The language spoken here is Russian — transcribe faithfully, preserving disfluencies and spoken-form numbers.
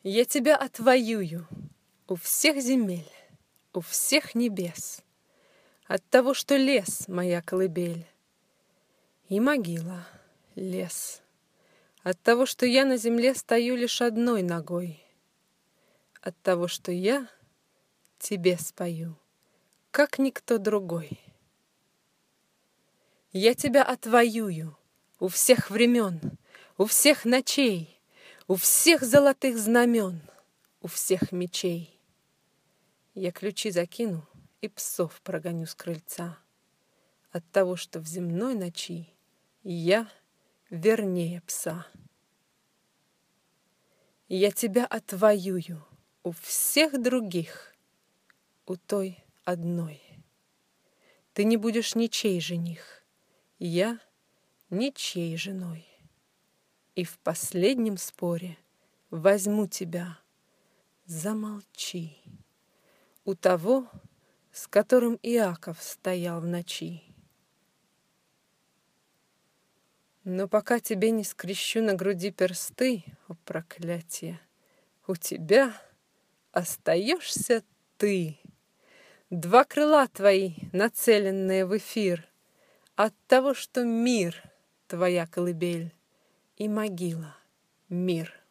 Я тебя отвоюю у всех земель, у всех небес, от того, что лес — моя колыбель, и могила — лес, от того, что я на земле стою лишь одной ногой, от того, что я тебе спою, как никто другой. Я тебя отвоюю у всех времен, у всех ночей, у всех золотых знамен, у всех мечей. Я ключи закину и псов прогоню с крыльца от того, что в земной ночи я вернее пса. Я тебя отвоюю у всех других, у той одной. Ты не будешь ничей жених, я ничьей женой. И в последнем споре возьму тебя, замолчи, у того, с которым Иаков стоял в ночи. Но пока тебе не скрещу на груди персты, о проклятие, у тебя остаешься ты. Два крыла твои, нацеленные в эфир, от того, что мир — твоя колыбель, и могила — мир.